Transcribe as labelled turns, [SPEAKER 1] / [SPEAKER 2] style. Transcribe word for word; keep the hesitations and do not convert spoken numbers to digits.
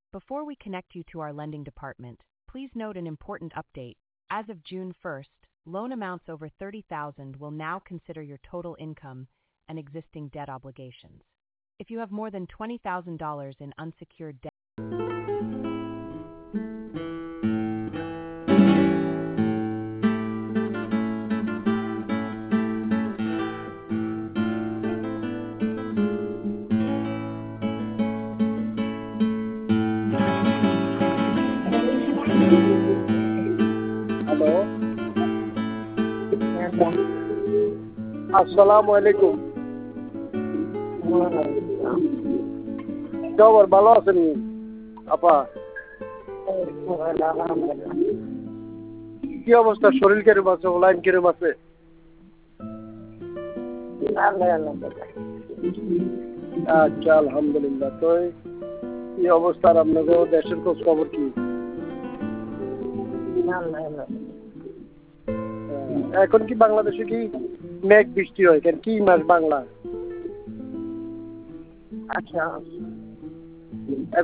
[SPEAKER 1] Before we connect you to our lending department, please note an important update. As of June first, loan amounts over thirty thousand dollars will now consider your total income and existing debt obligations. If you have more than twenty thousand dollars in unsecured debt,
[SPEAKER 2] hello, আসসালামু আলাইকুম। খবর ভালো আছেন আপা? কি অবস্থা, শরীর কিরম আছে, লাইন কিরম আছে? আচ্ছা, আলহামদুলিল্লাহ। তো কি অবস্থা আপনাদের দেশের খোঁজ খবর কি? এখন কি বাংলাদেশে কি মেঘ বৃষ্টি হয়? কেন কি মাস বাংলা? আচ্ছা,